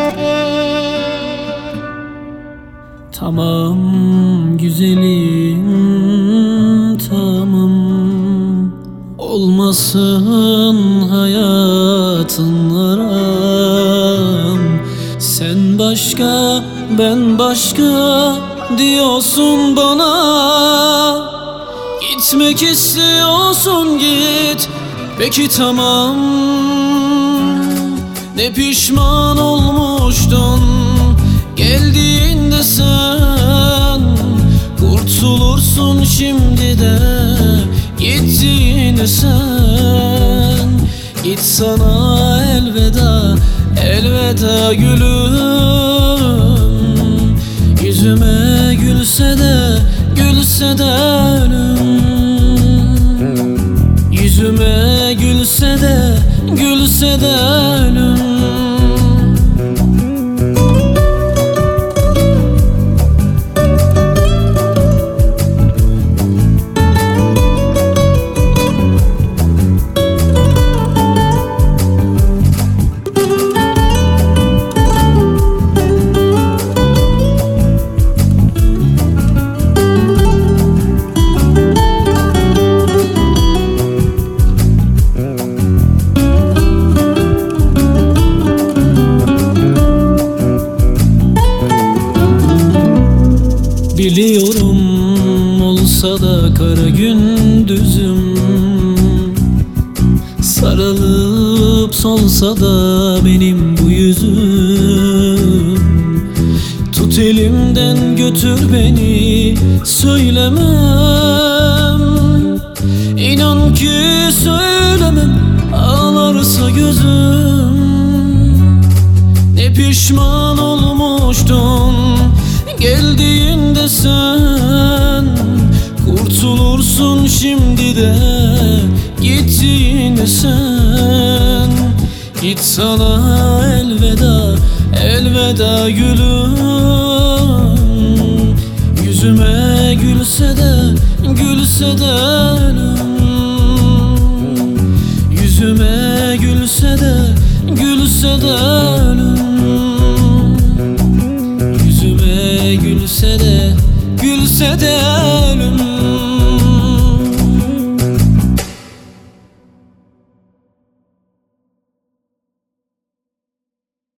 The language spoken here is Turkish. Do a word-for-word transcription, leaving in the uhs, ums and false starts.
Tamam güzelim, tamam. Olmasın hayatın haram. Sen başka, ben başka diyorsun bana. Gitmek istiyorsun, git. Peki tamam. Ne pişman olmuştun geldiğinde sen. Kurtulursun şimdi de gittiğinde sen. Git sana elveda, elveda gülüm. Yüzüme gülse de, gülse de ölüm. Yüzüme gülse de, gülse de ölüm. Biliyorum olsa da kara gündüzüm, sarılıp solsa da benim bu yüzüm. Tut elimden götür beni, söylemem. İnan ki söylemem, ağlarsa gözüm. Ne pişman olmuştun geldiğinde sen. Kurtulursun şimdi de gittiğinde sen. Git sana elveda, elveda gülüm. Yüzüme gülse de, gülse de ölüm. Yüzüme gülse de, gülse de ölüm. Yüzüme gülse de, gülse de